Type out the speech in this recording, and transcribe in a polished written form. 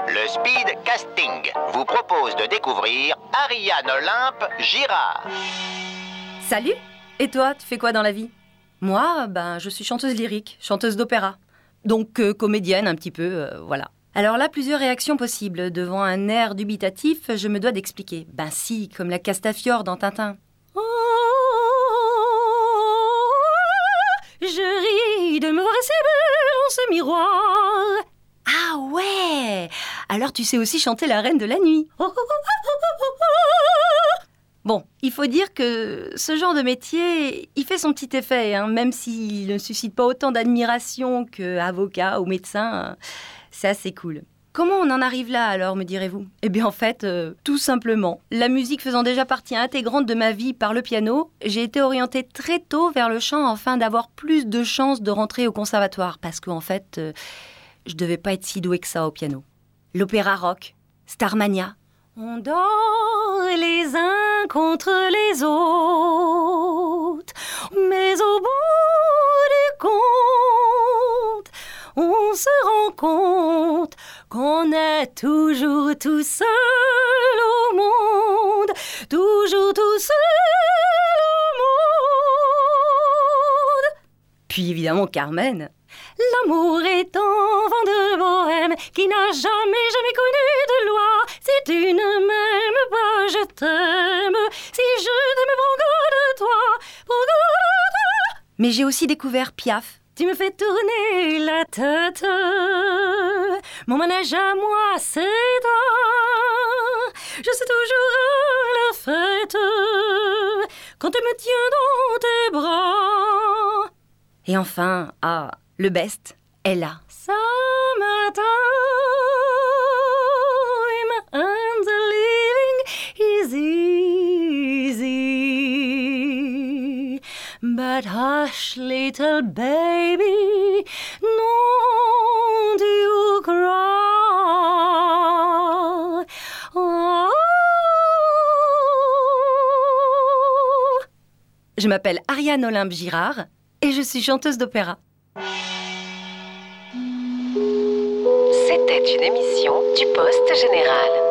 Le Speed Casting vous propose de découvrir Ariane Olympe Girard. Salut! Et toi, tu fais quoi dans la vie? Moi, je suis chanteuse lyrique, chanteuse d'opéra. Donc comédienne un petit peu, voilà. Alors là, plusieurs réactions possibles. Devant un air dubitatif, je me dois d'expliquer. Ben si, comme la Castafiore dans Tintin. Oh, je ris de me voir si belle dans ce miroir. Ah ouais! Alors tu sais aussi chanter la Reine de la Nuit. Bon, il faut dire que ce genre de métier, il fait son petit effet, hein, même s'il ne suscite pas autant d'admiration qu'avocat ou médecin. C'est assez cool. Comment on en arrive là alors, me direz-vous? Eh bien en fait, tout simplement. La musique faisant déjà partie intégrante de ma vie par le piano, j'ai été orientée très tôt vers le chant afin d'avoir plus de chances de rentrer au conservatoire. Parce qu'en fait, je devais pas être si douée que ça au piano. L'opéra rock, Starmania. On dort les uns contre les autres, mais au bout du compte, on se rend compte qu'on est toujours tout seul au monde, toujours tout seul au monde. Puis évidemment Carmen. L'amour est un vent de bohème qui n'a jamais connu de loi. Si tu ne m'aimes pas, je t'aime. Si je t'aime, prends garde de toi, prends garde de toi. Mais j'ai aussi découvert Piaf. Tu me fais tourner la tête. Mon manège à moi, c'est toi. Je suis toujours à la fête quand tu me tiens dans tes bras. Et enfin, le best, Ella. Summertime and the living is easy. But hush, little baby, don't you cry. Oh. Je m'appelle Ariane Olympe Girard et je suis chanteuse d'opéra. C'était une émission du Poste Général.